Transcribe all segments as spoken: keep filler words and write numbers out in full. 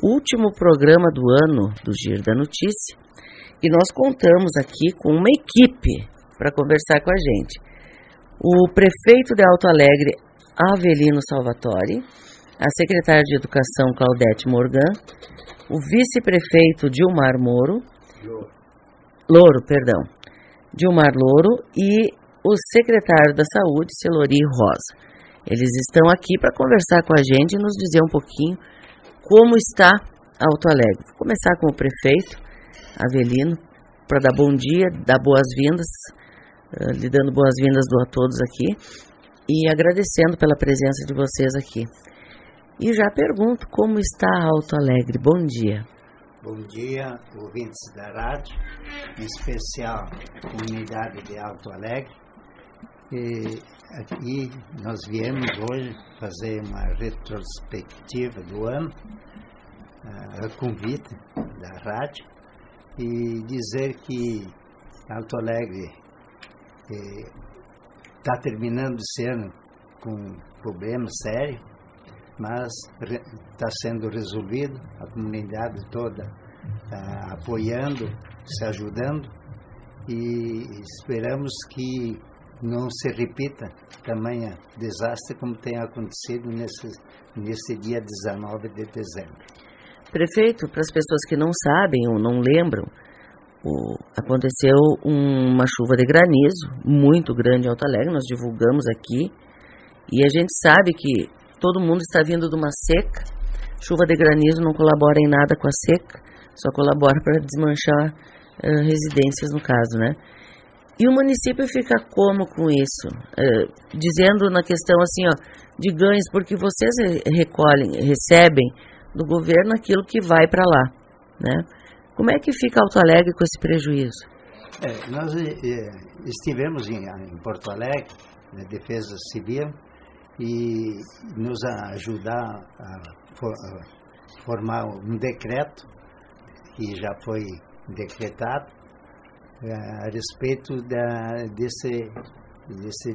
último programa do ano do Giro da Notícia e nós contamos aqui com uma equipe para conversar com a gente. O prefeito de Alto Alegre, Avelino Salvatore, a secretária de Educação, Claudete Morgan, o vice-prefeito Dilmar Moro, Louro, perdão, Dilmar Louro e o secretário da Saúde, Celori Rosa. Eles estão aqui para conversar com a gente e nos dizer um pouquinho como está Alto Alegre. Vou começar com o prefeito Avelino, para dar bom dia, dar boas-vindas, uh, lhe dando boas-vindas a todos aqui e agradecendo pela presença de vocês aqui. E já pergunto como está Alto Alegre. Bom dia. Bom dia, ouvintes da rádio, em especial a comunidade de Alto Alegre. E aqui nós viemos hoje fazer uma retrospectiva do ano, a convite da rádio, e dizer que Alto Alegre está terminando esse ano com problemas sérios, mas está sendo resolvido, a comunidade toda tá apoiando, se ajudando, e esperamos que não se repita tamanho desastre como tem acontecido nesse, nesse dia dezenove de dezembro. Prefeito, para as pessoas que não sabem ou não lembram, o, aconteceu uma chuva de granizo muito grande em Alto Alegre, nós divulgamos aqui, e a gente sabe que todo mundo está vindo de uma seca. Chuva de granizo não colabora em nada com a seca, só colabora para desmanchar uh, residências, no caso, né? E o município fica como com isso? Uh, dizendo na questão assim, ó, de ganhos, porque vocês recolhem, recebem do governo aquilo que vai para lá, né? Como é que fica Alto Alegre com esse prejuízo? É, nós é, estivemos em, em Porto Alegre, na Defesa Civil, e nos ajudar a, for, a formar um decreto que já foi decretado a, a respeito da, desse, desse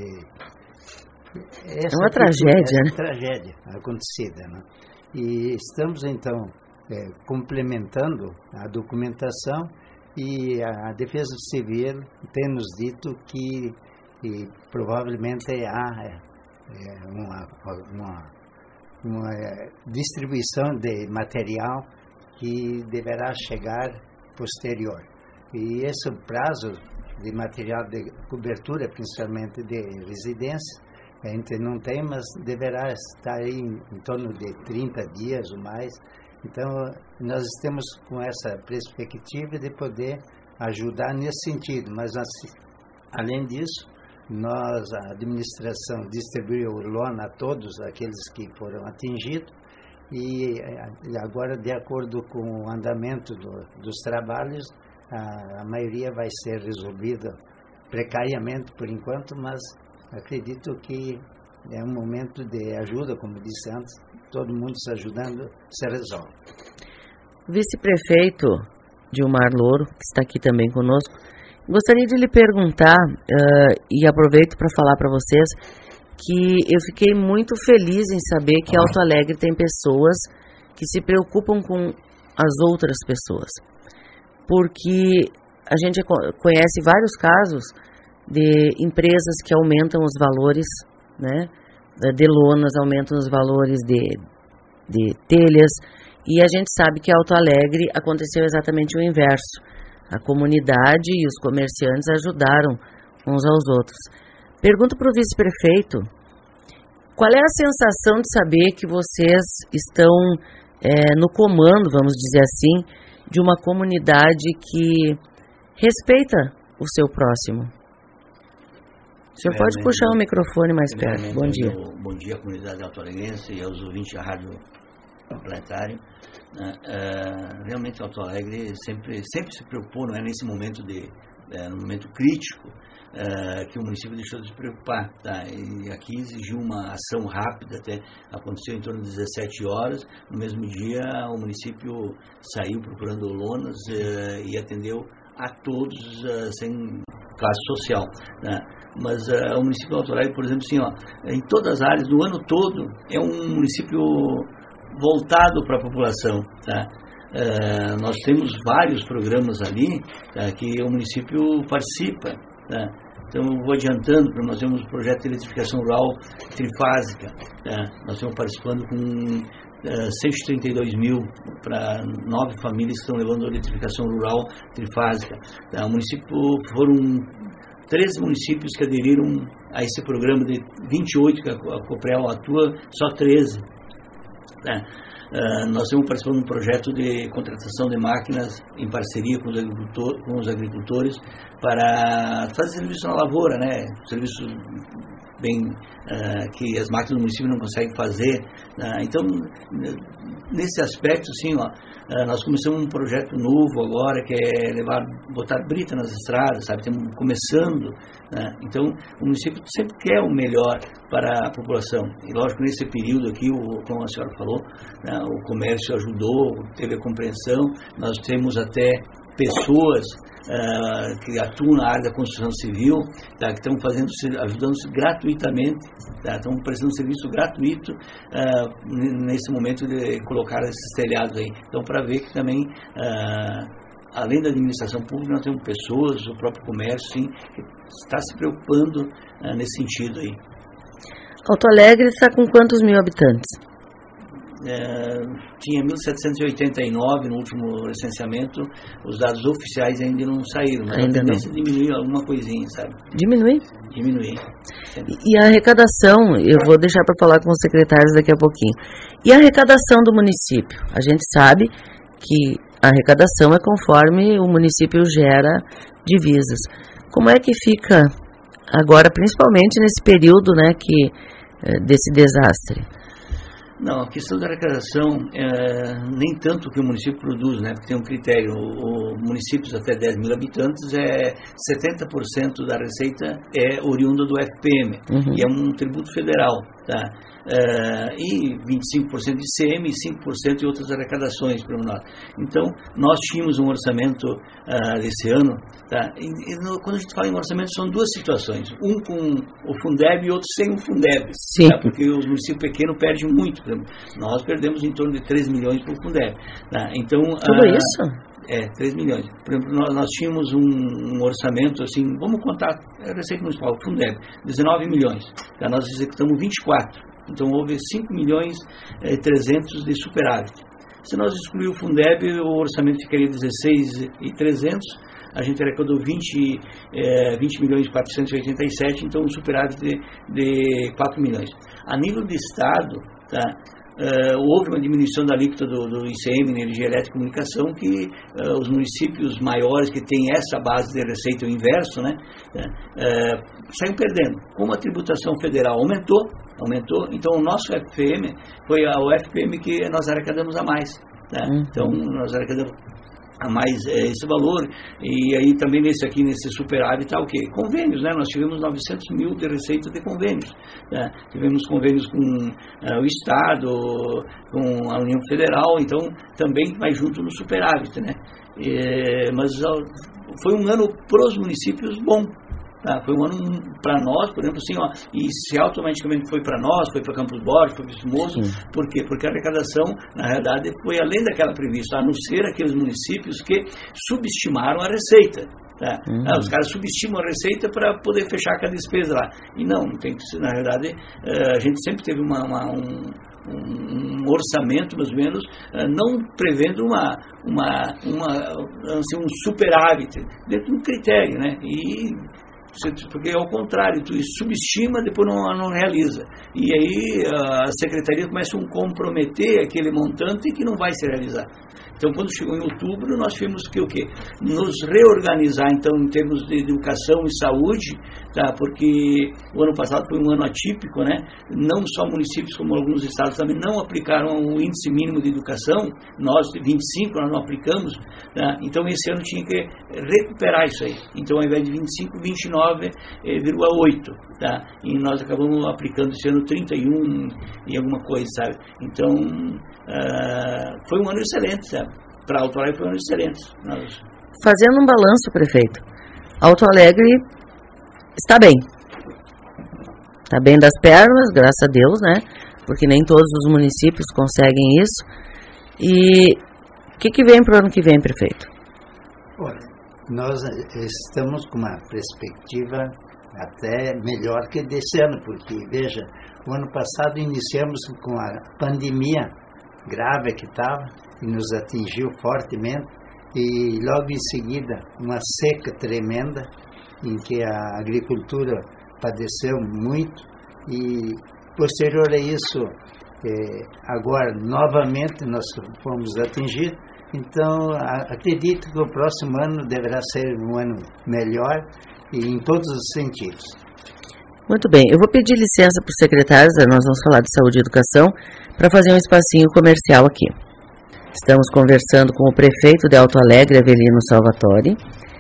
é, é uma tragédia, né? tragédia acontecida, né? E estamos então é, complementando a documentação, e a Defesa Civil tem nos dito que e, provavelmente há É uma, uma, uma distribuição de material que deverá chegar posterior. E esse prazo de material de cobertura, principalmente de residência, a gente não tem, mas deverá estar aí em, em torno de trinta dias ou mais. Então, nós estamos com essa perspectiva de poder ajudar nesse sentido. Mas, assim, além disso, nós, a administração, distribuiu lona a todos aqueles que foram atingidos, e agora, de acordo com o andamento do, dos trabalhos, a, a maioria vai ser resolvida precariamente por enquanto, mas acredito que é um momento de ajuda, como disse antes, todo mundo se ajudando, se resolve. Vice-prefeito Dilmar Louro, que está aqui também conosco, gostaria de lhe perguntar, uh, e aproveito para falar para vocês, que eu fiquei muito feliz em saber que Alto Alegre tem pessoas que se preocupam com as outras pessoas. Porque a gente conhece vários casos de empresas que aumentam os valores, né, de lonas, aumentam os valores de, de telhas, e a gente sabe que em Alto Alegre aconteceu exatamente o inverso. A comunidade e os comerciantes ajudaram uns aos outros. Pergunto para o vice-prefeito, qual é a sensação de saber que vocês estão é, no comando, vamos dizer assim, de uma comunidade que respeita o seu próximo? O senhor pode puxar o microfone mais perto. Bom dia. Bom dia à comunidade alto-alegrense e aos ouvintes da Rádio Planetário. Uh, realmente Alto Alegre sempre, sempre se preocupou, não é, nesse momento de, uh, no momento crítico, uh, que o município deixou de se preocupar, tá? E aqui exigiu uma ação rápida, até aconteceu em torno de dezessete horas, no mesmo dia o município saiu procurando lonas uh, e atendeu a todos uh, sem classe social, né? Mas uh, o município de Alto Alegre, por exemplo, assim, ó, em todas as áreas, do ano todo, é um município voltado para a população, tá? Uh, nós temos vários programas ali, tá, que o município participa, tá? Então, eu vou adiantando, nós temos o projeto de eletrificação rural trifásica, tá? Nós estamos participando com uh, cento e trinta e dois mil para nove famílias que estão levando a eletrificação rural trifásica. Tá? O município, foram treze municípios que aderiram a esse programa de vinte e oito que a Coprel atua, só treze. Tá? Uh, nós estamos participando de um projeto de contratação de máquinas em parceria com os, agricultor, com os agricultores para fazer serviço na lavoura, né? Serviço bem uh, que as máquinas do município não conseguem fazer. Uh, então, nesse aspecto, sim, ó, uh, nós começamos um projeto novo agora, que é levar, botar brita nas estradas, sabe? Estamos começando. Uh, então, o município sempre quer o melhor para a população. E, lógico, nesse período aqui, o, como a senhora falou, né, o comércio ajudou, teve a compreensão. Nós temos até pessoas uh, que atuam na área da construção civil, tá, que estão fazendo, ajudando-se gratuitamente, tá, estão prestando serviço gratuito uh, nesse momento de colocar esses telhados aí. Então, para ver que também, uh, além da administração pública, nós temos pessoas, o próprio comércio, sim, que está se preocupando uh, nesse sentido aí. Alto Alegre está com quantos mil habitantes? É, tinha mil setecentos e oitenta e nove no último recenseamento, os dados oficiais ainda não saíram, mas ainda a tendência não. Diminuir alguma coisinha, sabe? Diminuir? Diminuir. E, e a arrecadação, eu vou deixar para falar com os secretários daqui a pouquinho. E a arrecadação do município? A gente sabe que a arrecadação é conforme o município gera divisas. Como é que fica agora, principalmente nesse período, né, que, desse desastre? Não, a questão da arrecadação é nem tanto o que o município produz, né? Porque tem um critério, o, o municípios até dez mil habitantes, é setenta por cento da receita é oriunda do F P M, uhum. E é um tributo federal, tá? Uh, e vinte e cinco por cento de I C M e cinco por cento de outras arrecadações para nós. Então, nós tínhamos um orçamento uh, desse ano, tá? E, e no, quando a gente fala em orçamento, são duas situações, um com o Fundeb e outro sem o Fundeb, tá? Porque os municípios pequenos perdem muito. Por exemplo, nós perdemos em torno de três milhões para o Fundeb, tá? Então, tudo uh, isso? É, três milhões. Por exemplo, nós, nós tínhamos um, um orçamento, assim, vamos contar, a Receita Municipal, o Fundeb, dezenove milhões, tá? Nós executamos vinte e quatro. Então, houve cinco milhões e trezentos de superávit. Se nós excluir o Fundeb, o orçamento ficaria dezesseis milhões e trezentos. A gente arrecadou vinte, é, vinte milhões e quatrocentos e oitenta e sete, então um superávit de, de quatro milhões. A nível de Estado, tá, Uh, houve uma diminuição da alíquota do, do I C M, Energia Elétrica e Comunicação, que uh, os municípios maiores que têm essa base de receita, o inverso, né, uh, saem perdendo. Como a tributação federal aumentou, aumentou, então o nosso F P M foi o F P M que nós arrecadamos a mais. Né? Uhum. Então nós arrecadamos a mais é, esse valor, e aí também nesse aqui, nesse superávit, está o quê? Convênios, né? Nós tivemos novecentos mil de receita de convênios, né? Tivemos convênios com uh, o Estado, com a União Federal, então também vai junto no superávit, né? É, mas uh, foi um ano para os municípios bom. Tá, foi um ano para nós, por exemplo, assim, ó, e se automaticamente foi para nós, foi para Campos Borges, foi para Estimoso, por quê? Porque a arrecadação, na realidade, foi além daquela prevista, a não ser aqueles municípios que subestimaram a receita. Tá? Uhum. Ah, os caras subestimam a receita para poder fechar com a despesa lá. E não, tem que ser, na realidade, a gente sempre teve uma, uma, um, um orçamento, mais ou menos, não prevendo uma, uma, uma, assim, um superávit, dentro de um critério, né? E porque ao contrário, tu subestima, depois não, não realiza. E aí a secretaria começa a comprometer aquele montante que não vai se realizar. Então, quando chegou em outubro, nós tivemos que o quê? Nos reorganizar, então, em termos de educação e saúde, tá? Porque o ano passado foi um ano atípico, né? Não só municípios, como alguns estados também não aplicaram o índice mínimo de educação, nós, vinte e cinco, nós não aplicamos, tá? Então, esse ano tinha que recuperar isso aí. Então, ao invés de vinte e cinco, vinte e nove vírgula oito, tá? E nós acabamos aplicando esse ano trinta e um e alguma coisa, sabe? Então, uh, foi um ano excelente, sabe? Para Alto Alegre foi um ano excelente. Nós... Fazendo um balanço, prefeito, Alto Alegre está bem. Está bem das pernas, graças a Deus, né? porque nem todos os municípios conseguem isso. E o que, que vem para o ano que vem, prefeito? Olha, nós estamos com uma perspectiva até melhor que desse ano, porque, veja, o ano passado iniciamos com a pandemia grave que estava e nos atingiu fortemente, e logo em seguida uma seca tremenda em que a agricultura padeceu muito, e posterior a isso, eh, agora novamente nós fomos atingidos. Então acredito que o próximo ano deverá ser um ano melhor e em todos os sentidos. Muito bem, eu vou pedir licença para os secretários, nós vamos falar de saúde e educação, para fazer um espacinho comercial aqui. Estamos conversando com o prefeito de Alto Alegre, Avelino Salvatore,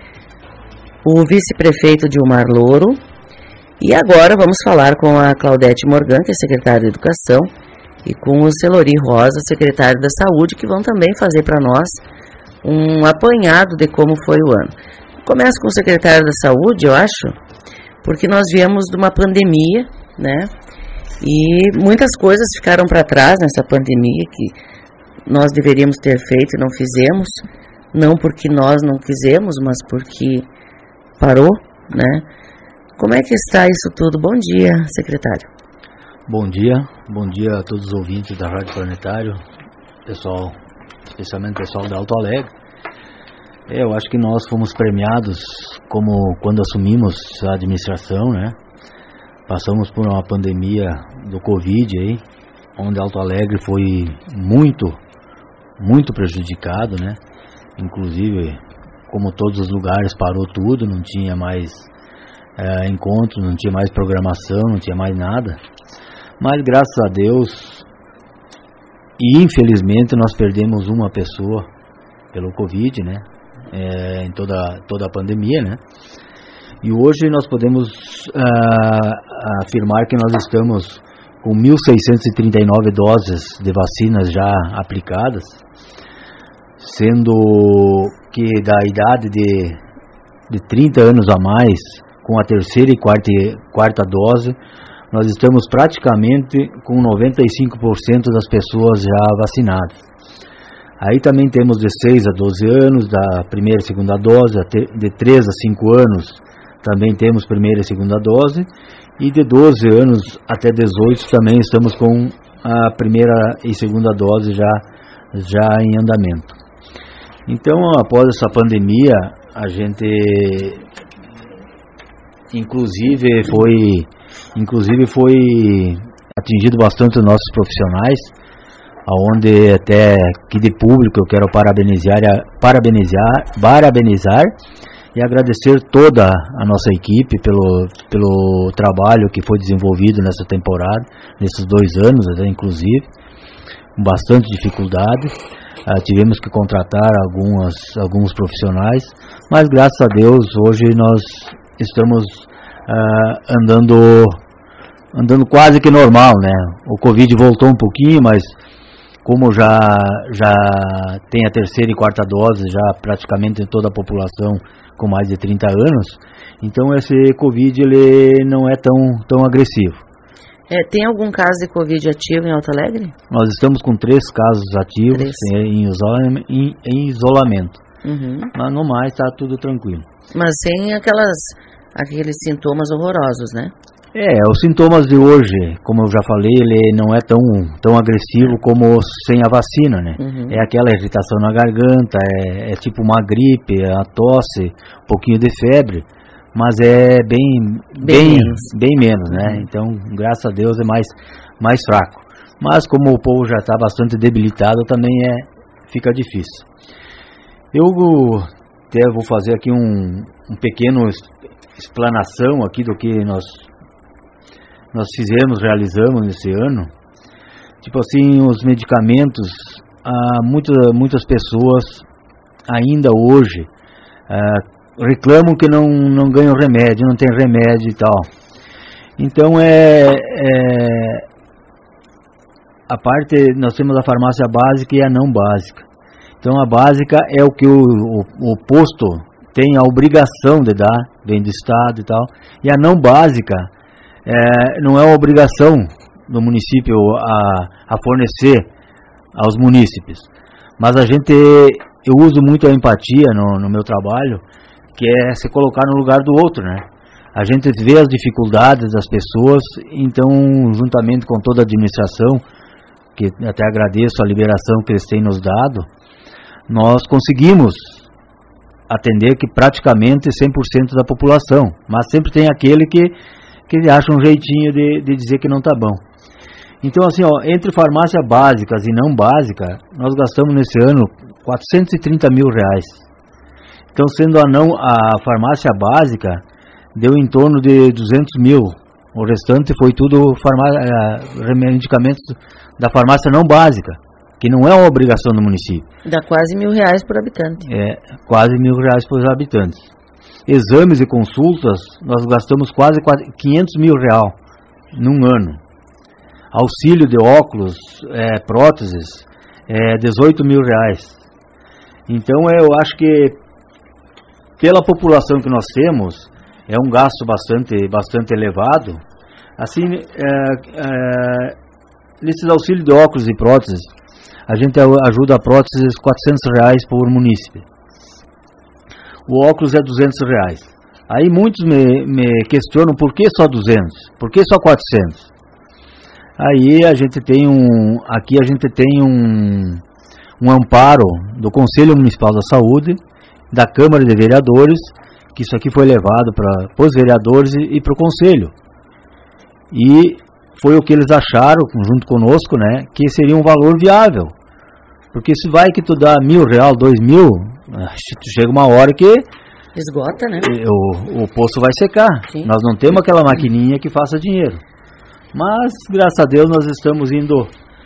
o vice-prefeito Dilmar Louro, e agora vamos falar com a Claudete Morgan, que é secretária de Educação, e com o Celori Rosa, secretário da Saúde, que vão também fazer para nós um apanhado de como foi o ano. Começo com o secretário da Saúde, eu acho, porque nós viemos de uma pandemia, né? E muitas coisas ficaram para trás nessa pandemia que nós deveríamos ter feito e não fizemos, não porque nós não quisemos, mas porque parou, né? Como é que está isso tudo? Bom dia, secretário. Bom dia, bom dia a todos os ouvintes da Rádio Planetário, pessoal, especialmente o pessoal da Alto Alegre. É, eu acho que nós fomos premiados como quando assumimos a administração, né? Passamos por uma pandemia do Covid aí, onde Alto Alegre foi muito, muito prejudicado, né? Inclusive, como todos os lugares, parou tudo, não tinha mais é, encontro, não tinha mais programação, não tinha mais nada. Mas graças a Deus, e infelizmente nós perdemos uma pessoa pelo Covid, né? É, em toda, toda a pandemia, né? E hoje nós podemos uh, afirmar que nós estamos com mil seiscentas e trinta e nove doses de vacinas já aplicadas, sendo que da idade de, de trinta anos a mais, com a terceira e quarta, quarta dose, nós estamos praticamente com noventa e cinco por cento das pessoas já vacinadas. Aí também temos de seis a doze anos, da primeira e segunda dose, de três a cinco anos também temos primeira e segunda dose, e de doze anos até dezoito também estamos com a primeira e segunda dose já, já em andamento. Então, após essa pandemia, a gente inclusive foi, inclusive foi atingido bastante os nossos profissionais, aonde até que de público eu quero parabenizar, parabenizar, parabenizar e agradecer toda a nossa equipe pelo, pelo trabalho que foi desenvolvido nessa temporada, nesses dois anos, até inclusive, com bastante dificuldade. Uh, tivemos que contratar algumas, alguns profissionais, mas graças a Deus hoje nós estamos uh, andando, andando quase que normal, né? O Covid voltou um pouquinho, mas como já, já tem a terceira e quarta dose, já praticamente em toda a população com mais de trinta anos, então esse Covid ele não é tão, tão agressivo. É, tem algum caso de Covid ativo em Alto Alegre? Nós estamos com três casos ativos três. Em, isola, em, em isolamento, uhum. Mas no mais está tudo tranquilo. Mas sem aquelas, aqueles sintomas horrorosos, né? É, os sintomas de hoje, como eu já falei, ele não é tão, tão agressivo como sem a vacina, né? Uhum. É aquela irritação na garganta, é, é tipo uma gripe, a tosse, um pouquinho de febre, mas é bem, bem, bem menos, bem menos né? Uhum. Então, graças a Deus, é mais, mais fraco. Mas como o povo já está bastante debilitado, também é, fica difícil. Eu até vou fazer aqui um, um pequeno explanação aqui do que nós... nós fizemos, realizamos nesse ano. Tipo assim, os medicamentos, ah, muita, muitas pessoas ainda hoje ah, reclamam que não, não ganham remédio, não tem remédio e tal. Então é, é a parte, nós temos a farmácia básica e a não básica. Então a básica é o que o, o, o posto tem a obrigação de dar, vem do Estado e tal, e a não básica É, não é uma obrigação do município a, a fornecer aos munícipes. Mas a gente, eu uso muito a empatia no, no meu trabalho, que é se colocar no lugar do outro, né? A gente vê as dificuldades das pessoas, então, juntamente com toda a administração, que até agradeço a liberação que eles têm nos dado, nós conseguimos atender que praticamente cem por cento da população, mas sempre tem aquele que, que acha um jeitinho de, de dizer que não está bom. Então, assim, ó, entre farmácias básicas e não básicas, nós gastamos nesse ano quatrocentos e trinta mil reais. Então, sendo a, não, a farmácia básica, deu em torno de duzentos mil. O restante foi tudo farmácia, medicamentos da farmácia não básica, que não é uma obrigação do município. Dá quase mil reais por habitante. É, quase mil reais por habitantes. Exames e consultas, nós gastamos quase quinhentos mil reais num ano. Auxílio de óculos, é, próteses, é, dezoito mil reais. Então, eu acho que, pela população que nós temos, é um gasto bastante, bastante elevado. Assim, é, é, nesses auxílios de óculos e próteses, a gente ajuda a próteses quatrocentos reais por munícipe. O óculos é duzentos reais. Aí muitos me, me questionam por que só duzentos, por que só quatrocentos. Aí a gente tem um, aqui a gente tem um, um amparo do Conselho Municipal da Saúde, da Câmara de Vereadores, que isso aqui foi levado para os vereadores e, e para o Conselho. E foi o que eles acharam, junto conosco, né, que seria um valor viável. Porque se vai que tu dá mil real, dois mil, chega uma hora que esgota, né? O, o poço vai secar. Sim. Nós não temos aquela maquininha que faça dinheiro. Mas, graças a Deus, nós estamos indo,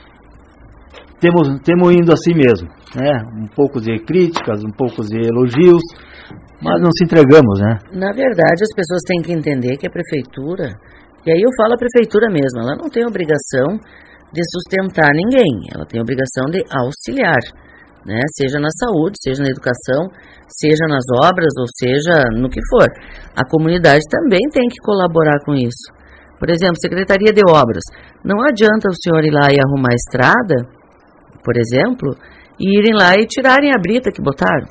temos, temos indo assim mesmo, né? Um pouco de críticas, um pouco de elogios, mas não se entregamos, né? Na verdade, as pessoas têm que entender que a prefeitura, e aí eu falo a prefeitura mesmo, ela não tem obrigação de sustentar ninguém, ela tem obrigação de auxiliar, né? Seja na saúde, seja na educação, seja nas obras, ou seja no que for. A comunidade também tem que colaborar com isso. Por exemplo, Secretaria de Obras. Não adianta o senhor ir lá e arrumar a estrada, por exemplo, e irem lá e tirarem a brita que botaram,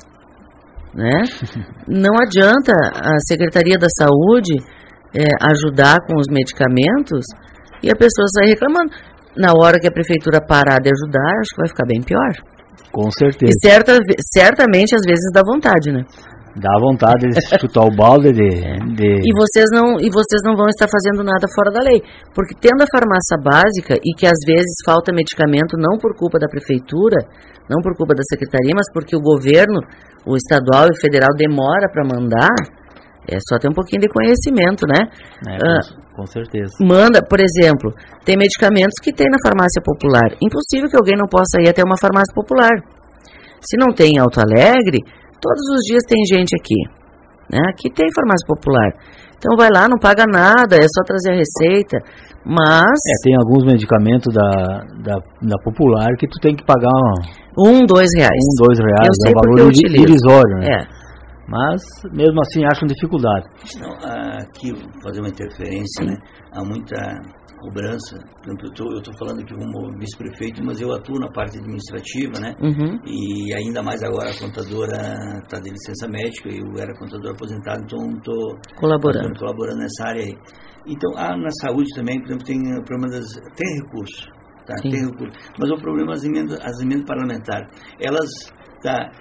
né? Não adianta a Secretaria da Saúde é, ajudar com os medicamentos e a pessoa sair reclamando. Na hora que a prefeitura parar de ajudar, acho que vai ficar bem pior. Com certeza. E certa, certamente, às vezes, dá vontade, né? Dá vontade de chutar o balde de, de... E vocês não e vocês não vão estar fazendo nada fora da lei, porque tendo a farmácia básica e que às vezes falta medicamento não por culpa da prefeitura, não por culpa da secretaria, mas porque o governo, o estadual e o federal demora para mandar, é só ter um pouquinho de conhecimento, né? É, ah, com, com certeza. Manda, por exemplo, tem medicamentos que tem na farmácia popular. Impossível que alguém não possa ir até uma farmácia popular. Se não tem em Alto Alegre, todos os dias tem gente aqui, né? Aqui tem farmácia popular. Então vai lá, não paga nada, é só trazer a receita, mas... É, tem alguns medicamentos da, da, da popular que tu tem que pagar um, dois reais. Um, dois reais, eu sei é um valor irrisório, né? É. Mas, mesmo assim, acham dificuldade. Não, aqui, fazer uma interferência, né? Há muita cobrança. Eu estou falando aqui como vice-prefeito, mas eu atuo na parte administrativa, né? Uhum. E ainda mais agora a contadora está de licença médica, eu era contador aposentado, então estou colaborando. colaborando nessa área aí. Então, ah, na saúde também, por exemplo, tem o problema das... Tem recurso, tá? Tem recurso. Mas o problema é as emendas, as emendas parlamentares. Elas, tá,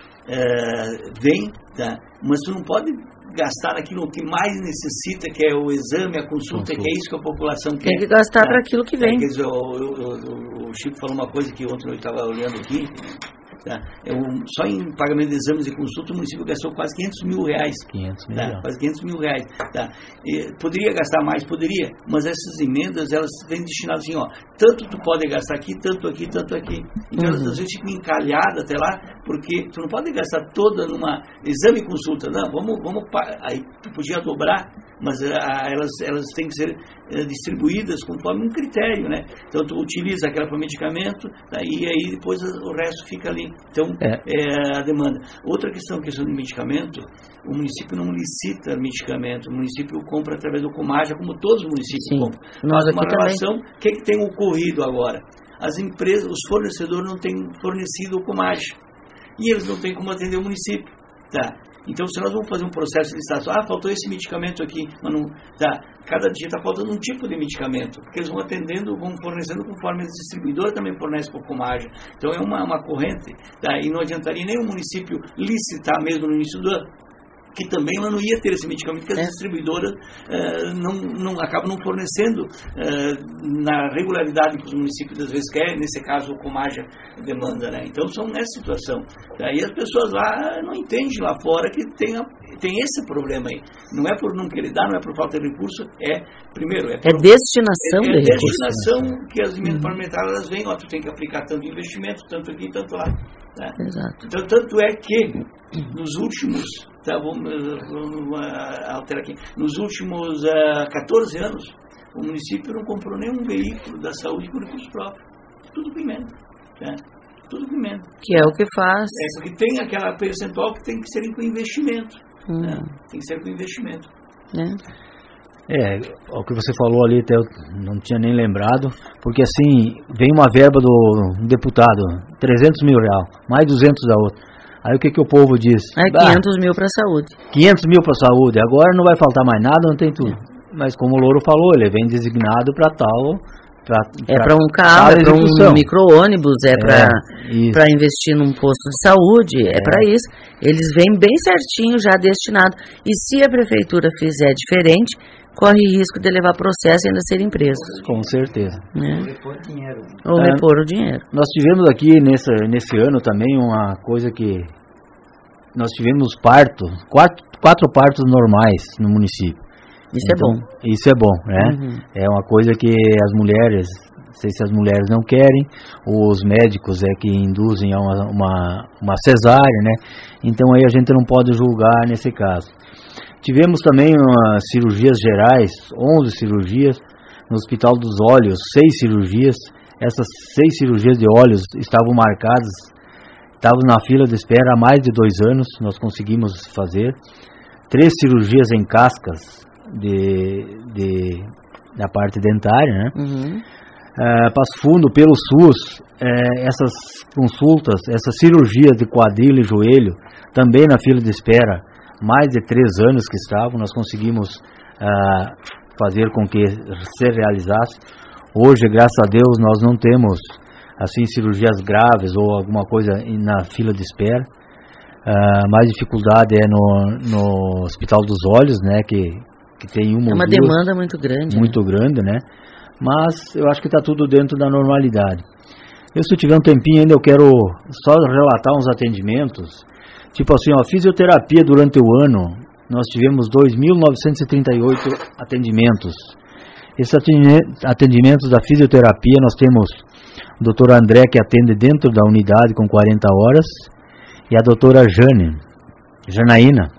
é, vêm, tá? Mas tu não pode gastar naquilo que mais necessita, que é o exame, a consulta, que é isso que a população quer. Tem que gastar, tá? Para aquilo que vem. É, quer dizer, o, o, o, o Chico falou uma coisa que ontem eu estava olhando aqui, tá? É um, só em pagamento de exames e consulta o município gastou quase quinhentos mil reais. quinhentos mil. Tá? Quase quinhentos mil reais. Tá? E poderia gastar mais? Poderia, mas essas emendas, elas vêm destinadas assim, ó, tanto tu pode gastar aqui, tanto aqui, tanto aqui. Então uhum. elas às vezes ficam encalhadas até lá, porque tu não pode gastar toda numa exame e consulta, não, vamos, vamos, aí tu podia dobrar, mas a, elas, elas têm que ser é, distribuídas conforme um critério, né? Então tu utiliza aquela para medicamento, daí aí depois o resto fica ali. Então é. é a demanda. Outra questão, questão de medicamento, o município não licita medicamento, o município compra através do Comaja, como todos os municípios Sim. compram. Nós Faz uma aqui relação, também. o que, é que tem ocorrido agora? As empresas, os fornecedores não têm fornecido o Comaja e eles não têm como atender o município. Tá. Então, se nós vamos fazer um processo de licitação, ah, faltou esse medicamento aqui, mas não, tá, cada dia está faltando um tipo de medicamento, porque eles vão atendendo, vão fornecendo conforme a distribuidora também fornece para o Comaja. Então, é uma, uma corrente, tá, e não adiantaria nem o município licitar mesmo no início do ano, que também ela não ia ter esse medicamento, porque é. as distribuidoras eh, não, não, acabam não fornecendo eh, na regularidade que os municípios às vezes querem, nesse caso o Comaja demanda, né? Então são nessa situação. Daí as pessoas lá não entendem lá fora que tem, a, tem esse problema aí. Não é por não querer dar, não é por falta de recurso, é, primeiro, é, por, é destinação é, é de recursos. É destinação que as emendas parlamentares elas vêm, ó, tu tem que aplicar tanto investimento, tanto aqui, tanto lá. Né? Exato. Então, tanto é que nos últimos, tá, vamos, vamos uh, alterar aqui, nos últimos uh, catorze anos, o município não comprou nenhum veículo da saúde por recurso próprio. Tudo com emenda. Né? Tudo com emenda. Que é o que faz. É, porque tem aquela percentual que tem que ser com investimento. Hum. Né? Tem que ser com investimento. É. É, o que você falou ali, até eu não tinha nem lembrado, porque assim, vem uma verba do deputado, trezentos mil reais, mais duzentos da outra. Aí o que que o povo diz? Aí quinhentos mil para a saúde. quinhentos mil para a saúde, agora não vai faltar mais nada, não tem tudo. Mas como o Louro falou, ele vem designado para tal... Pra, é para um carro, é para um micro-ônibus, é, é para investir num posto de saúde, é, é para isso. Eles vêm bem certinho já destinado. E se a prefeitura fizer diferente, corre risco de levar processo e ainda serem presos. Com certeza. É. Ou repor dinheiro. Ou é, repor o dinheiro. Nós tivemos aqui nesse, nesse ano também uma coisa que... Nós tivemos parto, quatro, quatro partos normais no município. Isso então, é bom. Isso é bom, né? Uhum. É uma coisa que as mulheres, não sei se as mulheres não querem, os médicos é que induzem a uma, uma, uma cesárea, né? Então aí a gente não pode julgar nesse caso. Tivemos também umas cirurgias gerais, onze cirurgias, no Hospital dos Olhos, seis cirurgias. Essas seis cirurgias de olhos estavam marcadas, estavam na fila de espera há mais de dois anos, nós conseguimos fazer. Três cirurgias em cascas, De, de, da parte dentária, né? Uhum. Uh, Passo Fundo, pelo SUS, uh, essas consultas, essas cirurgias de quadril e joelho, também na fila de espera, mais de três anos que estavam, nós conseguimos uh, fazer com que se realizasse. Hoje, graças a Deus, nós não temos assim cirurgias graves ou alguma coisa na fila de espera. Uh, mais dificuldade é no, no Hospital dos Olhos, né? Que que tem uma, é uma duas, demanda muito grande. Muito né? grande, né? Mas eu acho que está tudo dentro da normalidade. Eu, se eu tiver um tempinho ainda, eu quero só relatar uns atendimentos. Tipo assim, ó, fisioterapia durante o ano, nós tivemos dois mil novecentos e trinta e oito atendimentos. Esses atendimentos da fisioterapia, nós temos o doutor André, que atende dentro da unidade com quarenta horas, e a doutora Jane, Janaína,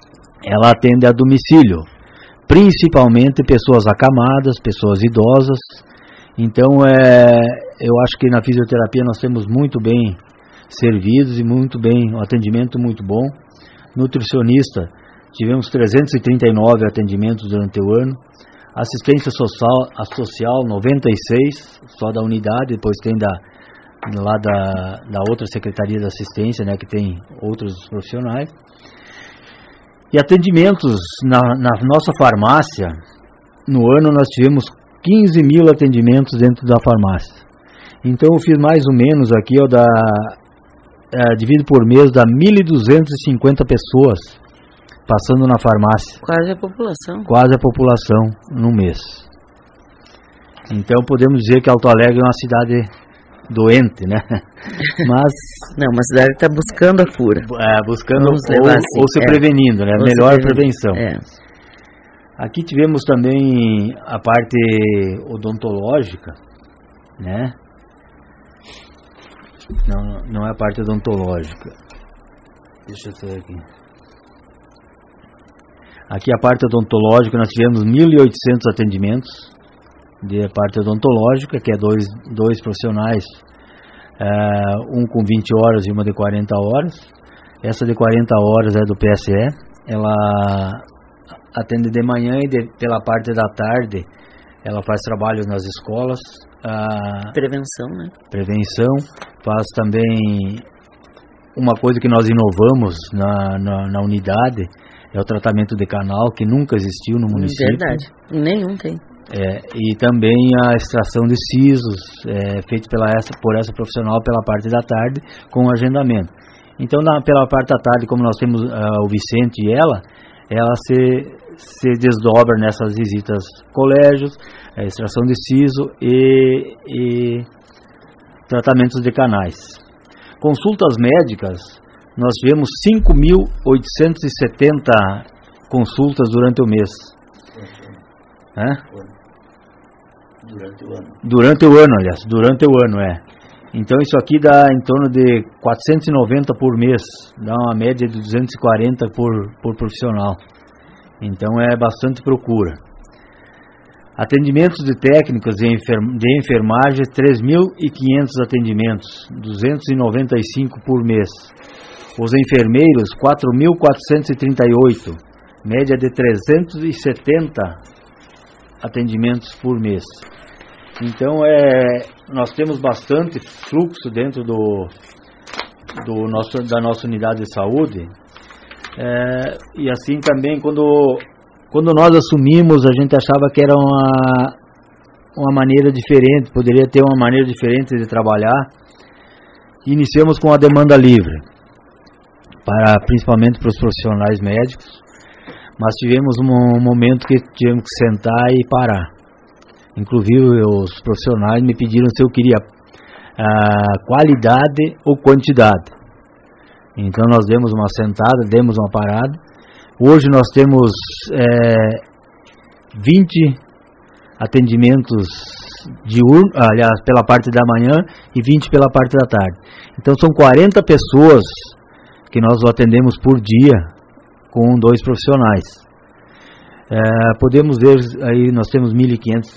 ela atende a domicílio. Principalmente pessoas acamadas, pessoas idosas. Então, é, eu acho que na fisioterapia nós temos muito bem servidos e muito bem, um atendimento muito bom. Nutricionista, tivemos trezentos e trinta e nove atendimentos durante o ano. Assistência social, a social noventa e seis, só da unidade, depois tem da, lá da, da outra Secretaria de Assistência, né, que tem outros profissionais. E atendimentos na, na nossa farmácia, no ano nós tivemos quinze mil atendimentos dentro da farmácia. Então eu fiz mais ou menos aqui, ó, da, é, dividido por mês, dá mil duzentas e cinquenta pessoas passando na farmácia. Quase a população. Quase a população no mês. Então podemos dizer que Alto Alegre é uma cidade doente, né? Mas não, uma cidade que está buscando a cura, é, buscando ou, assim, ou se é, prevenindo, né? Melhor prevenção. É. Aqui tivemos também a parte odontológica, né? Não, não é a parte odontológica. Deixa eu ver aqui. Aqui a parte odontológica nós tivemos mil e oitocentos atendimentos de parte odontológica, que é dois, dois profissionais, uh, um com vinte horas e uma de quarenta horas. Essa de quarenta horas é do P S E, ela atende de manhã e de, pela parte da tarde ela faz trabalhos nas escolas. Uh, prevenção, né? Prevenção, faz também uma coisa que nós inovamos na, na, na unidade, é o tratamento de canal, que nunca existiu no município. Verdade, nenhum tem. É, e também a extração de sisos, é, feito pela essa, por essa profissional pela parte da tarde, com agendamento. Então, na, pela parte da tarde, como nós temos uh, o Vicente e ela, ela se, se desdobra nessas visitas colégios, é, extração de siso e, e tratamentos de canais. Consultas médicas, nós tivemos cinco mil oitocentos e setenta consultas durante o mês. É? Durante o ano. Durante o ano, aliás, durante o ano, é. Então isso aqui dá em torno de quatrocentos e noventa por mês, dá uma média de duzentos e quarenta por, por profissional. Então é bastante procura. Atendimentos de técnicos de, enferm, de enfermagem, três mil e quinhentos atendimentos, duzentos e noventa e cinco por mês. Os enfermeiros, quatro mil quatrocentos e trinta e oito, média de trezentos e setenta atendimentos por mês. Então é, nós temos bastante fluxo dentro do, do nosso, da nossa unidade de saúde. É, e assim também quando, quando nós assumimos, a gente achava que era uma, uma maneira diferente, poderia ter uma maneira diferente de trabalhar. Iniciamos com a demanda livre, para, principalmente para os profissionais médicos, mas tivemos um momento que tivemos que sentar e parar. Inclusive os profissionais me pediram se eu queria uh, qualidade ou quantidade. Então nós demos uma sentada, demos uma parada. Hoje nós temos é, vinte atendimentos diurnos, aliás, pela parte da manhã e vinte pela parte da tarde. Então são quarenta pessoas que nós atendemos por dia com dois profissionais. É, podemos ver aí, nós temos mil e quinhentos,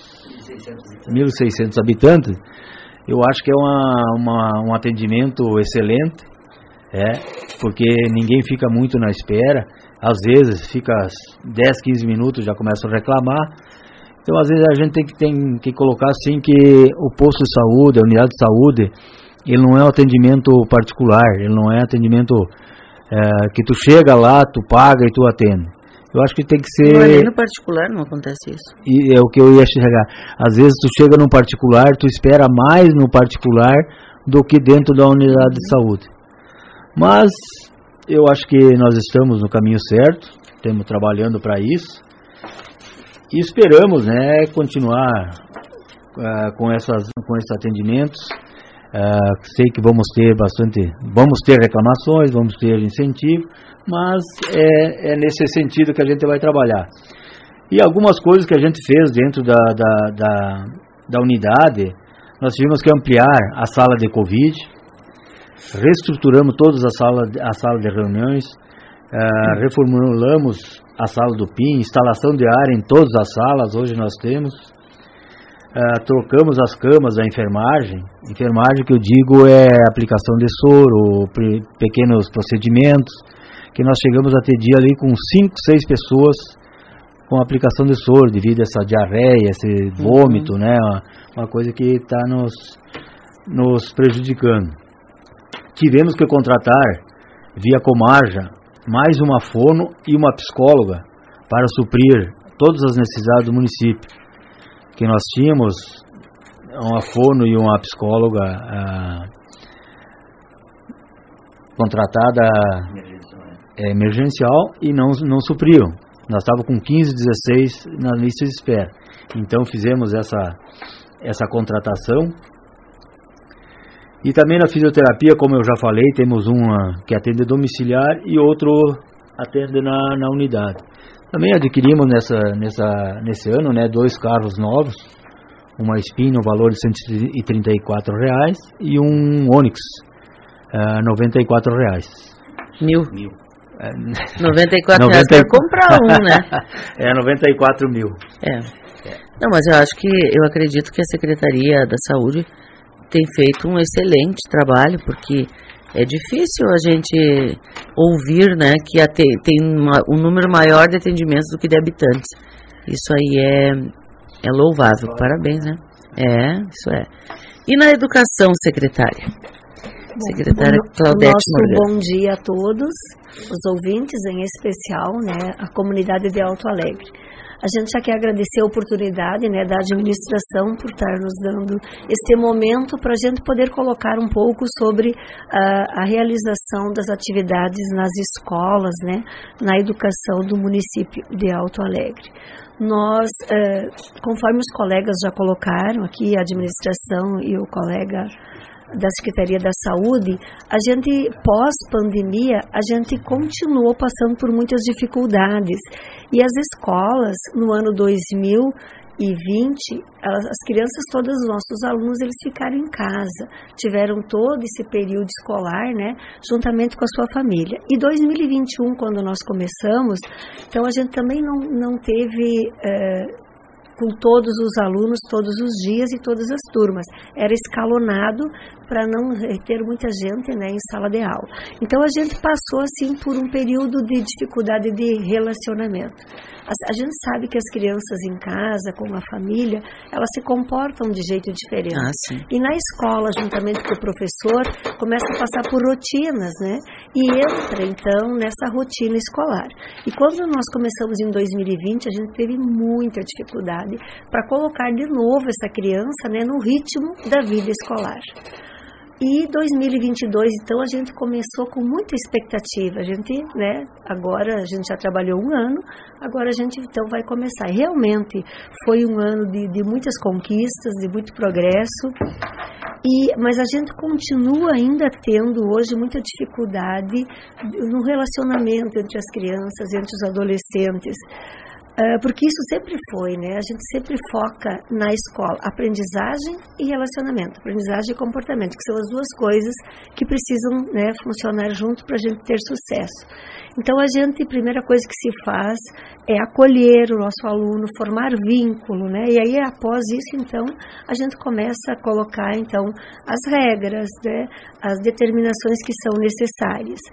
mil e seiscentos habitantes. Eu acho que é uma, uma, um atendimento excelente, é, porque ninguém fica muito na espera. Às vezes fica dez, quinze minutos, já começa a reclamar. Então às vezes a gente tem que, tem que colocar assim que o posto de saúde, a unidade de saúde, ele não é um atendimento particular, ele não é atendimento é, que tu chega lá, tu paga e tu atende. Eu acho que tem que ser... Não é nem no particular, não acontece isso. E é o que eu ia chegar. Às vezes tu chega no particular, tu espera mais no particular do que dentro da unidade de saúde. Mas eu acho que nós estamos no caminho certo, estamos trabalhando para isso. E esperamos, né, continuar uh, com, essas, com esses atendimentos. Uh, sei que vamos ter bastante, vamos ter reclamações, vamos ter incentivo, mas é, é nesse sentido que a gente vai trabalhar. E algumas coisas que a gente fez dentro da, da, da, da unidade, nós tivemos que ampliar a sala de Covid, reestruturamos todas as salas a sala de reuniões, uh, reformulamos a sala do P I M, instalação de ar em todas as salas, hoje nós temos. Uh, trocamos as camas da enfermagem. Enfermagem que eu digo é aplicação de soro, pre, pequenos procedimentos, que nós chegamos a ter dia ali com cinco, seis pessoas com aplicação de soro, devido a essa diarreia, esse vômito, uhum. né, uma, uma coisa que está nos, nos prejudicando. Tivemos que contratar, via Comarja, mais uma fono e uma psicóloga para suprir todas as necessidades do município. Que nós tínhamos uma fono e uma psicóloga ah, contratada emergencial, é, emergencial e não, não supriram. Nós estávamos com quinze, dezesseis na lista de espera. Então fizemos essa, essa contratação. E também na fisioterapia, como eu já falei, temos uma que atende domiciliar e outro atende na, na unidade. Também adquirimos nessa, nessa, nesse ano, né, dois carros novos, uma Spin no valor de cento e trinta e quatro reais e um Onix, uh, noventa e quatro reais. Mil. Mil. noventa e quatro reais para comprar um, né? É, noventa e quatro mil. É. Não, mas eu acho que, eu acredito que a Secretaria da Saúde tem feito um excelente trabalho, porque é difícil a gente ouvir, né, que tem, tem uma, um número maior de atendimentos do que de habitantes. Isso aí é, é louvável. Parabéns, né? É, isso é. E na educação, secretária? Bom, secretária bom, Claudete nosso Morgana. Bom dia a todos, os ouvintes, em especial, né, a comunidade de Alto Alegre. A gente já quer agradecer a oportunidade, né, da administração por estar nos dando este momento para a gente poder colocar um pouco sobre uh, a realização das atividades nas escolas, né, na educação do município de Alto Alegre. Nós, uh, conforme os colegas já colocaram aqui, a administração e o colega da Secretaria da Saúde, a gente, pós-pandemia, a gente continuou passando por muitas dificuldades. E as escolas, no ano dois mil e vinte, as, as crianças, todos os nossos alunos, eles ficaram em casa, tiveram todo esse período escolar, né, juntamente com a sua família. E dois mil e vinte e um, quando nós começamos, então a gente também não, não teve... Uh, com todos os alunos, todos os dias e todas as turmas. Era escalonado para não ter muita gente, né, em sala de aula. Então, a gente passou, assim, por um período de dificuldade de relacionamento. A, a gente sabe que as crianças em casa, com a família, elas se comportam de jeito diferente. Ah, sim. E na escola, juntamente com o professor, começa a passar por rotinas, né? E entra, então, nessa rotina escolar. E quando nós começamos em dois mil e vinte, a gente teve muita dificuldade para colocar de novo essa criança, né, no ritmo da vida escolar. E dois mil e vinte e dois, então, a gente começou com muita expectativa. A gente, né, agora a gente já trabalhou um ano, agora a gente, então, vai começar. E realmente foi um ano de, de muitas conquistas, de muito progresso, e, mas a gente continua ainda tendo hoje muita dificuldade no relacionamento entre as crianças, entre os adolescentes. Uh, porque isso sempre foi, né? A gente sempre foca na escola, aprendizagem e relacionamento, aprendizagem e comportamento, que são as duas coisas que precisam, né, funcionar junto para a gente ter sucesso. Então, a gente, a primeira coisa que se faz é acolher o nosso aluno, formar vínculo, né? E aí, após isso, então, a gente começa a colocar, então, as regras, né, as determinações que são necessárias.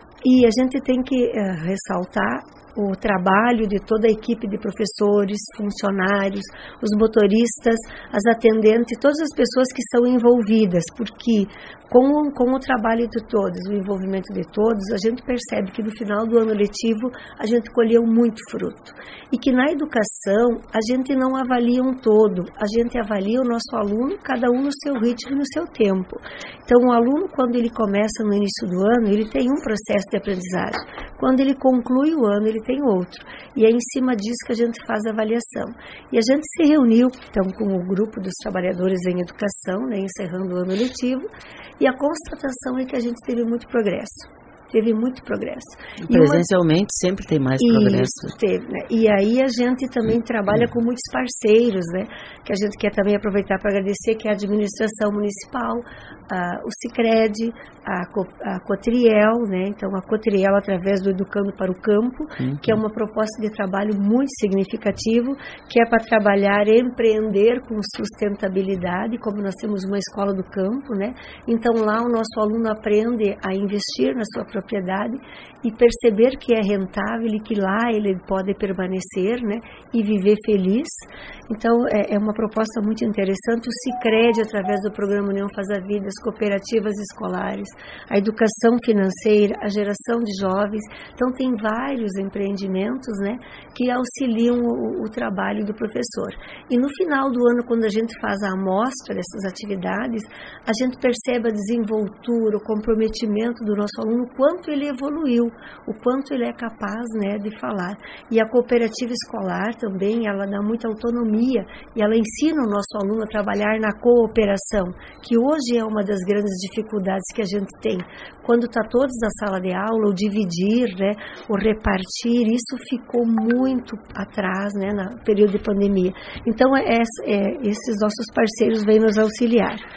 E a gente tem que uh, ressaltar o trabalho de toda a equipe de professores, funcionários, os motoristas, as atendentes, todas as pessoas que são envolvidas, porque com, com o trabalho de todos, o envolvimento de todos, a gente percebe que no final do ano letivo a gente colheu muito fruto. E que na educação a gente não avalia um todo, a gente avalia o nosso aluno, cada um no seu ritmo e no seu tempo. Então o aluno, quando ele começa no início do ano, ele tem um processo de aprendizagem. Quando ele conclui o ano, ele tem outro. E é em cima disso que a gente faz a avaliação. E a gente se reuniu, então, com o grupo dos trabalhadores em educação, né, encerrando o ano letivo, e a constatação é que a gente teve muito progresso. Teve muito progresso. Presencialmente uma... sempre tem mais progresso. Isso, teve, né? E aí a gente também trabalha com muitos parceiros, né? Que a gente quer também aproveitar para agradecer, que é a administração municipal, a, o Sicredi, a, a Cotriel, né? Então a Cotriel através do Educando para o Campo, uhum. que é uma proposta de trabalho muito significativo, que é para trabalhar e empreender com sustentabilidade, como nós temos uma escola do campo, né? Então lá o nosso aluno aprende a investir na sua propriedade e perceber que é rentável e que lá ele pode permanecer, né, e viver feliz. Então é, é uma proposta muito interessante. O Sicredi, através do programa União Faz a Vida, as cooperativas escolares, a educação financeira, a geração de jovens. Então tem vários empreendimentos, né, que auxiliam o, o trabalho do professor. E no final do ano, quando a gente faz a amostra dessas atividades, a gente percebe a desenvoltura, o comprometimento do nosso aluno, quanto ele evoluiu, o quanto ele é capaz, né, de falar. E a cooperativa escolar também, ela dá muita autonomia e ela ensina o nosso aluno a trabalhar na cooperação, que hoje é uma das grandes dificuldades que a gente tem. Quando está todos na sala de aula, o dividir, né, o repartir, isso ficou muito atrás, né, no período de pandemia. Então, é, é, esses nossos parceiros vêm nos auxiliar.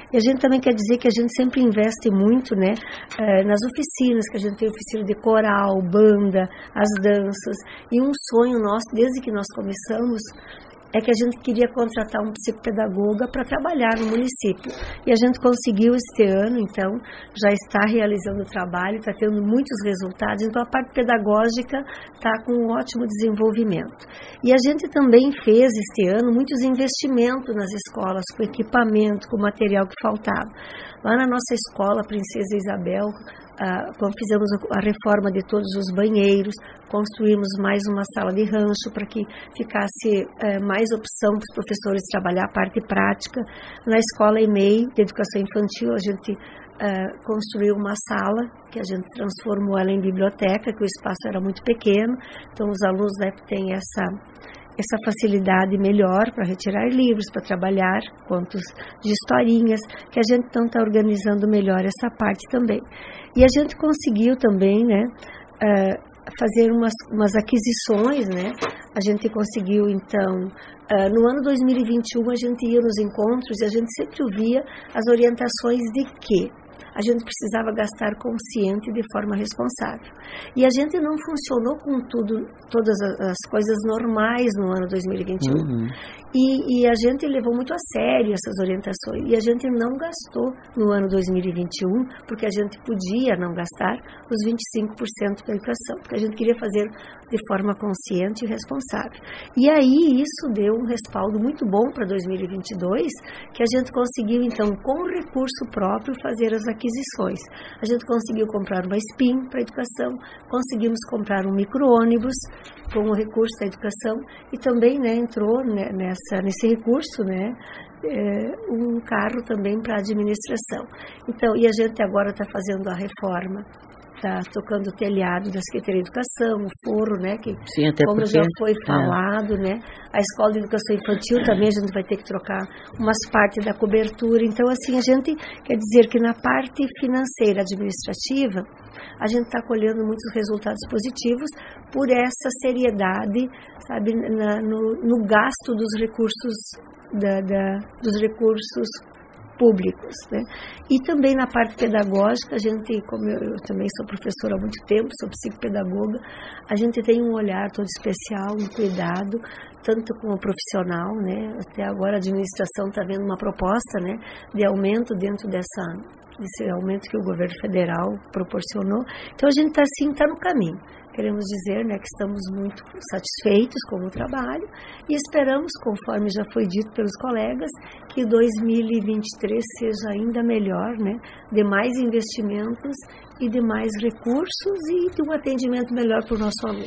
E a gente também quer dizer que a gente sempre investe muito, né, uh, nas oficinas, que a gente tem oficina de coral, banda, as danças. E um sonho nosso, desde que nós começamos, é que a gente queria contratar um psicopedagoga para trabalhar no município. E a gente conseguiu este ano, então, já está realizando o trabalho, está tendo muitos resultados, então a parte pedagógica está com um ótimo desenvolvimento. E a gente também fez este ano muitos investimentos nas escolas, com equipamento, com material que faltava. Lá na nossa escola, Princesa Isabel, Uh, quando fizemos a reforma de todos os banheiros, construímos mais uma sala de rancho para que ficasse uh, mais opção para os professores trabalhar a parte prática. Na escola E M E I, de educação infantil, a gente uh, construiu uma sala que a gente transformou ela em biblioteca, que o espaço era muito pequeno, então os alunos, né, têm essa... essa facilidade melhor para retirar livros, para trabalhar contos de historinhas, que a gente então está organizando melhor essa parte também. E a gente conseguiu também, né, uh, fazer umas, umas aquisições, né, a gente conseguiu então, uh, no ano dois mil e vinte e um a gente ia nos encontros e a gente sempre ouvia as orientações de que a gente precisava gastar consciente de forma responsável. E a gente não funcionou com tudo, todas as coisas normais no ano dois mil e vinte e um. Uhum. E, e a gente levou muito a sério essas orientações. E a gente não gastou no ano dois mil e vinte e um, porque a gente podia não gastar os vinte e cinco por cento da educação, porque a gente queria fazer de forma consciente e responsável. E aí isso deu um respaldo muito bom para dois mil e vinte e dois, que a gente conseguiu então, com recurso próprio, fazer as aquisições. A gente conseguiu comprar uma S P I M para a educação, conseguimos comprar um micro-ônibus com o recurso da educação e também, né, entrou, né, nessa, nesse recurso, né, é, um carro também para a administração. Então, e a gente agora está fazendo a reforma, está tocando o telhado da Secretaria de Educação, o forro, né, que Sim, até como porque, já foi falado, é. né, a Escola de Educação Infantil também a gente vai ter que trocar umas partes da cobertura. Então, assim, a gente quer dizer que na parte financeira administrativa, a gente está colhendo muitos resultados positivos por essa seriedade, sabe, na, no, no gasto dos recursos, da, da, dos recursos públicos, né? E também na parte pedagógica, a gente, como eu, eu também sou professora há muito tempo, sou psicopedagoga, a gente tem um olhar todo especial, um cuidado, tanto com o profissional, né? Até agora a administração está vendo uma proposta, né, de aumento dentro dessa, desse aumento que o governo federal proporcionou. Então a gente está assim, está no caminho. Queremos dizer, né, que estamos muito satisfeitos com o trabalho e esperamos, conforme já foi dito pelos colegas, que dois mil e vinte e três seja ainda melhor, né, de mais investimentos e de mais recursos e de um atendimento melhor para o nosso aluno.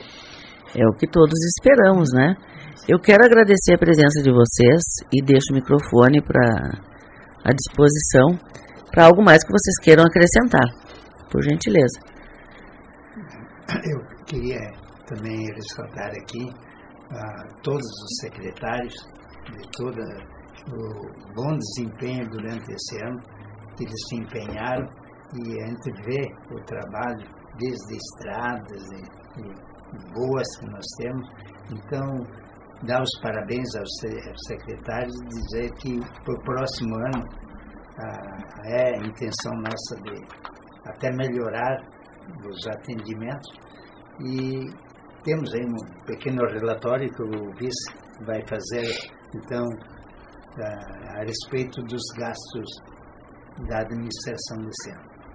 É o que todos esperamos, né? Eu quero agradecer a presença de vocês e deixo o microfone para à disposição para algo mais que vocês queiram acrescentar, por gentileza. Eu queria também ressaltar aqui a todos os secretários de todo o bom desempenho durante esse ano, que eles se empenharam, e a gente vê o trabalho desde estradas e, e boas que nós temos. Então, dar os parabéns aos secretários e dizer que para o próximo ano a, é a intenção nossa de até melhorar os atendimentos, e temos aí um pequeno relatório que o vice vai fazer, então, a, a respeito dos gastos da administração desse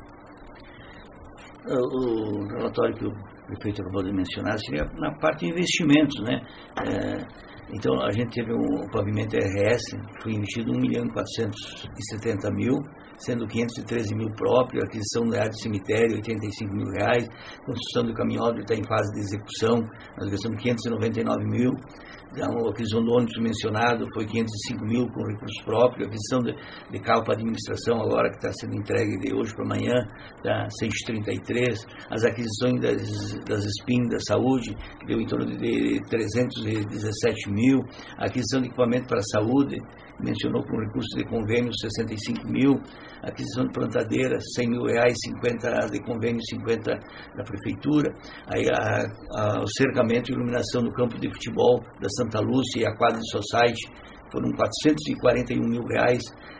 ano. O relatório que o prefeito acabou de mencionar seria na parte de investimentos, né? É, então, a gente teve um pavimento R S, foi investido um milhão e quatrocentos e setenta mil, sendo quinhentos e treze mil próprio, aquisição da área de cemitério, oitenta e cinco mil reais, construção do caminhódromo está em fase de execução, nós gastamos quinhentos e noventa e nove mil, a aquisição do ônibus mencionado foi quinhentos e cinco mil com recursos próprios, a aquisição de, de carro para administração agora que está sendo entregue de hoje para amanhã, está seiscentos e trinta e três, as aquisições das, das S P I M da saúde, que deu em torno de trezentos e dezessete mil, a aquisição de equipamento para a saúde, mencionou com recurso de convênio sessenta e cinco mil, aquisição de plantadeira cem mil reais, cinquenta de convênio, cinquenta da prefeitura, aí a, a, o cercamento e iluminação do campo de futebol da Santa Lúcia e a quadra de society foram quatrocentos e quarenta e um mil reais,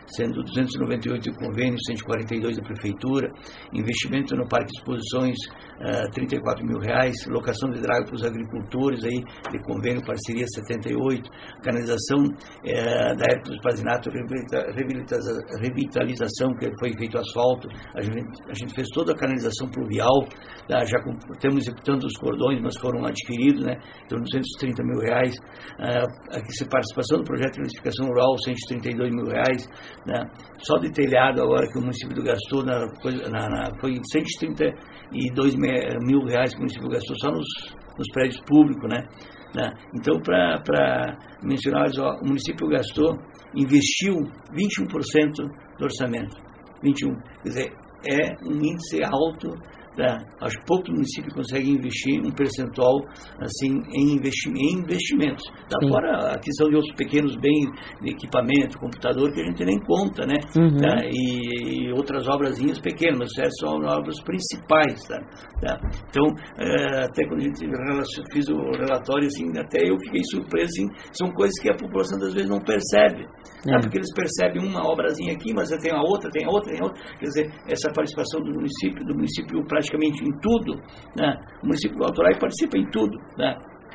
sendo duzentos e noventa e oito de convênio, cento e quarenta e dois da Prefeitura, investimento no Parque de Exposições, uh, trinta e quatro mil reais, locação de draga para os agricultores, aí, de convênio, parceria setenta e oito, canalização uh, da Hércules Pazinato, revitalização, revitalização, que foi feito asfalto, a gente, a gente fez toda a canalização pluvial, tá? Já com, temos executando os cordões, mas foram adquiridos, né? Então duzentos e trinta mil reais, uh, aqui se participação do projeto de eletrificação rural, cento e trinta e dois mil reais, né? Só de telhado agora que o município gastou, na, na, na, foi cento e trinta e dois mil reais que o município gastou só nos, nos prédios públicos, né? Né? Então, para mencionar, ó, o município gastou, investiu vinte e um por cento do orçamento, vinte e um por cento, quer dizer, é um índice alto. Tá? Acho que poucos municípios conseguem investir um percentual assim, em, investi em investimentos. Tá? Fora a aquisição de outros pequenos bens de equipamento, computador, que a gente nem conta, né? Uhum. Tá? E, e outras obrazinhas pequenas, mas essas são obras principais. Tá? Tá? Então, é, até quando a gente fiz o relatório, assim, até eu fiquei surpreso. Assim, são coisas que a população às vezes não percebe. É. Tá? Porque eles percebem uma obrazinha aqui, mas tem a outra, tem a outra, tem a outra. Quer dizer, essa participação do município, do município praticamente em tudo, né? O município do Alto Alegre participa em tudo, né?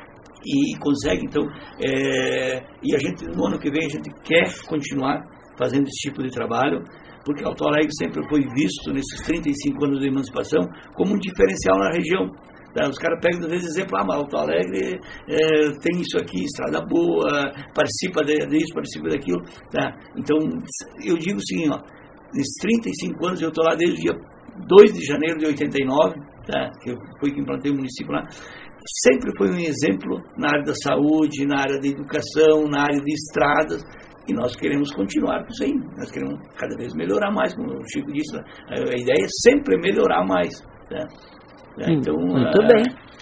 E consegue, então, é, e a gente, no ano que vem, a gente quer continuar fazendo esse tipo de trabalho, porque Alto Alegre sempre foi visto, nesses trinta e cinco anos de emancipação, como um diferencial na região. Tá? Os caras pegam, às vezes, exemplo, ah, mas Alto Alegre é, tem isso aqui, estrada boa, participa disso, participa daquilo. Tá? Então, eu digo assim, ó, nesses trinta e cinco anos, eu estou lá desde o dia dois de janeiro de oitenta e nove, tá, que eu fui que implantei o município lá, sempre foi um exemplo na área da saúde, na área da educação, na área de estradas, e nós queremos continuar com isso aí, nós queremos cada vez melhorar mais, como o Chico disse, a ideia é sempre melhorar mais. Tá? Então, muito a, bem.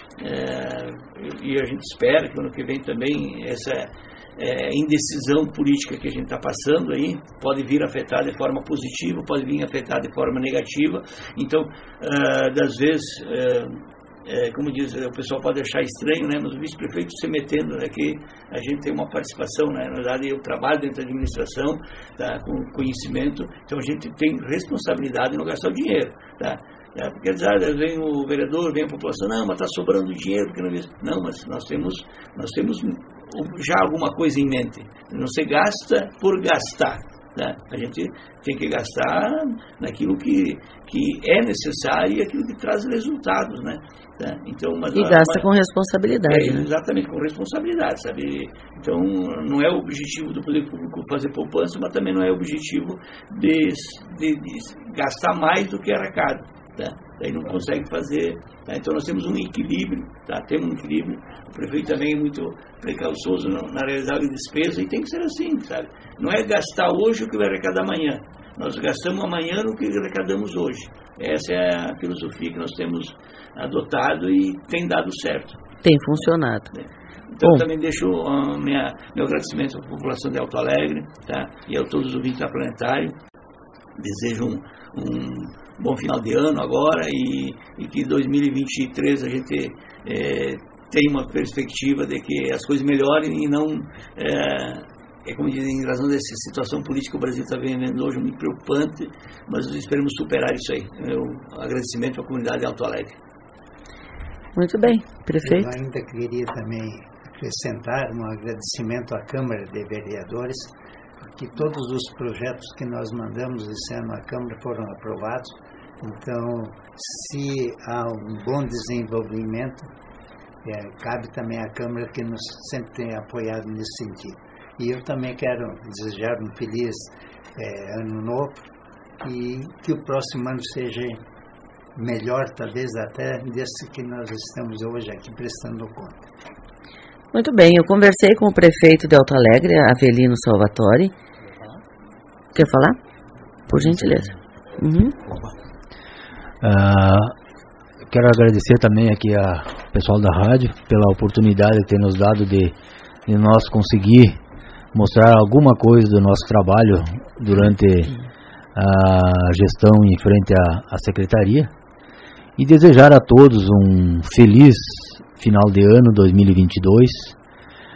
É, e a gente espera que ano que vem também essa É, indecisão política que a gente está passando aí, pode vir afetar de forma positiva, pode vir afetar de forma negativa. Então, uh, das vezes, uh, uh, como diz, o pessoal pode achar estranho, né, mas o vice-prefeito se metendo, né, que a gente tem uma participação, né, na verdade eu trabalho dentro da administração, tá, com conhecimento, então a gente tem responsabilidade em não gastar o dinheiro, tá? É, porque às vem o vereador, vem a população, não, mas está sobrando dinheiro, porque não, não, mas nós temos, nós temos já alguma coisa em mente. Não se gasta por gastar. Né? A gente tem que gastar naquilo que, que é necessário e aquilo que traz resultados. Né? Tá? Então, mas, e gasta mas, com responsabilidade. É, né? Exatamente, com responsabilidade. Sabe? Então, não é o objetivo do poder público fazer poupança, mas também não é o objetivo de, de, de gastar mais do que arrecada. Tá? Daí não consegue fazer. Tá? Então nós temos um equilíbrio, tá? Temos um equilíbrio. O prefeito também é muito precauçoso na realidade de despesa e tem que ser assim, sabe? Não é gastar hoje o que vai arrecadar amanhã. Nós gastamos amanhã o que arrecadamos hoje. Essa é a filosofia que nós temos adotado e tem dado certo. Tem funcionado. Então Bom. também deixo uh, minha, meu agradecimento à população de Alto Alegre, tá? E a todos os ouvintes da Planetário. Desejo um, um bom final de ano agora e, e que dois mil e vinte e três a gente é, tenha uma perspectiva de que as coisas melhorem e não, é, é como dizem, em razão dessa situação política que o Brasil está vivendo hoje, muito preocupante, mas esperamos superar isso aí. Meu agradecimento à comunidade de Alto Alegre. Muito bem, prefeito. Eu ainda queria também acrescentar um agradecimento à Câmara de Vereadores, que todos os projetos que nós mandamos esse ano à Câmara foram aprovados. Então, se há um bom desenvolvimento, é, cabe também à Câmara que nos sempre tem apoiado nesse sentido. E eu também quero desejar um feliz é, ano novo e que o próximo ano seja melhor, talvez até desse que nós estamos hoje aqui prestando conta. Muito bem, eu conversei com o prefeito de Alto Alegre, Avelino Salvatori. Quer falar? Por gentileza. Uhum. Uh, quero agradecer também aqui ao pessoal da rádio pela oportunidade que tem nos dado de, de nós conseguir mostrar alguma coisa do nosso trabalho durante a gestão em frente à, à secretaria e desejar a todos um feliz final de ano dois mil e vinte e dois,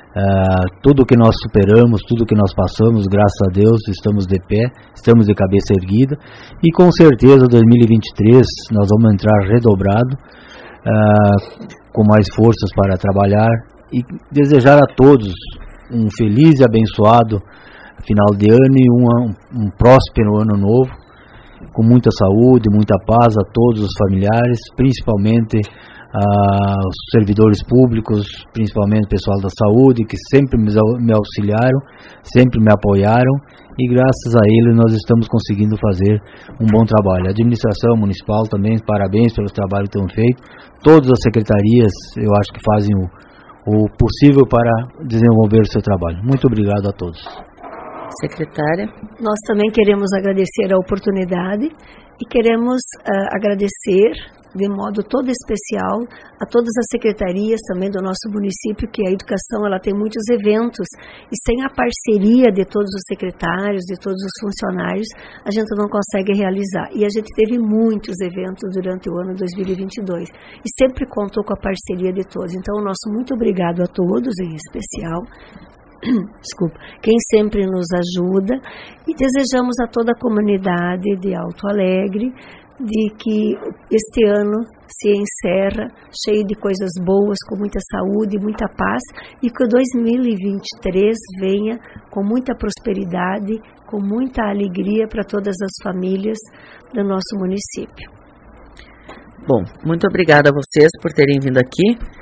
Uh, tudo que nós superamos, tudo que nós passamos, graças a Deus, estamos de pé, estamos de cabeça erguida, e com certeza dois mil e vinte e três nós vamos entrar redobrado, uh, com mais forças para trabalhar, e desejar a todos um feliz e abençoado final de ano e um, um próspero ano novo, com muita saúde, muita paz a todos os familiares, principalmente Uh, os servidores públicos, principalmente o pessoal da saúde, que sempre me auxiliaram, sempre me apoiaram, e graças a ele nós estamos conseguindo fazer um bom trabalho. A administração municipal também, parabéns pelo trabalho que estão feito. Todas as secretarias, eu acho que fazem o, o possível para desenvolver o seu trabalho. Muito obrigado a todos. Secretária. Nós também queremos agradecer a oportunidade e queremos uh, agradecer de modo todo especial a todas as secretarias também do nosso município, que a educação ela tem muitos eventos, e sem a parceria de todos os secretários, de todos os funcionários, a gente não consegue realizar. E a gente teve muitos eventos durante o ano dois mil e vinte e dois, e sempre contou com a parceria de todos. Então, o nosso muito obrigado a todos, em especial, desculpa, quem sempre nos ajuda, e desejamos a toda a comunidade de Alto Alegre de que este ano se encerra cheio de coisas boas, com muita saúde, muita paz, e que o dois mil e vinte e três venha com muita prosperidade, com muita alegria para todas as famílias do nosso município. Bom, muito obrigada a vocês por terem vindo aqui.